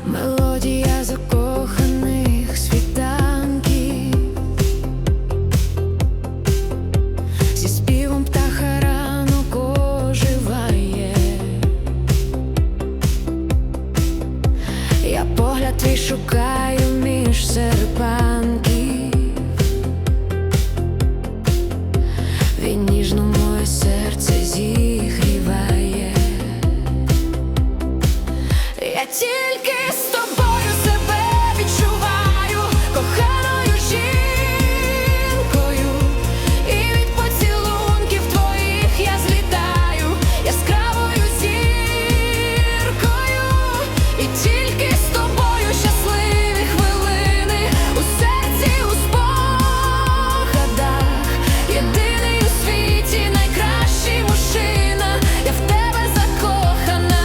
Мелодія закоханих світанків, зі співом птаха ранок оживає. Я погляд твій шукаю між серпанків, він ніжно моє серце зігріває. Я тільки з тобою себе відчуваю коханою жінкою, і від поцілунків твоїх я злітаю яскравою зіркою. І тільки з тобою щасливі хвилини у серці, у спогадах. Єдиний у світі, найкращий мужчина, я в тебе закохана.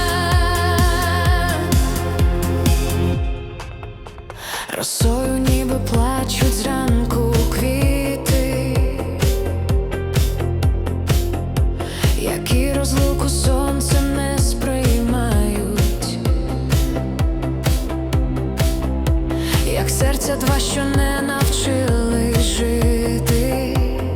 Росою ніби плачуть зранку квіти, які розлуку сонце не сприймають, як серця два, що не навчились жити,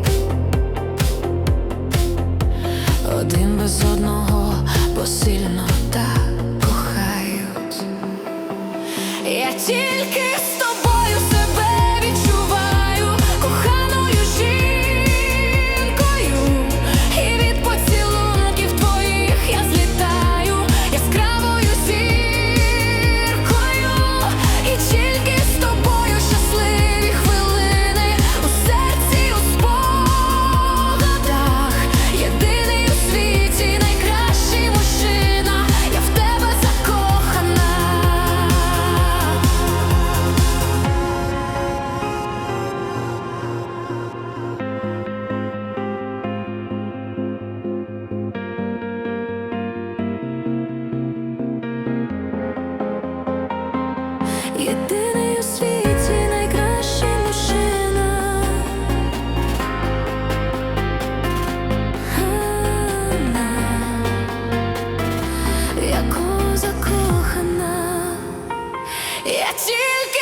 один без одного посильно так кохають. Я тільки з тобою себе відчуваю коханою жінкою, і від поцілунків твоїх я злітаю яскравою зіркою. І тільки з тобою щасливі хвилини у серці, у спогадах. Єдиний у світі, найкращий мужчина, я в тебе закохана. Єдиний у світі, найкращий мужчина, якого закохана. Я тільки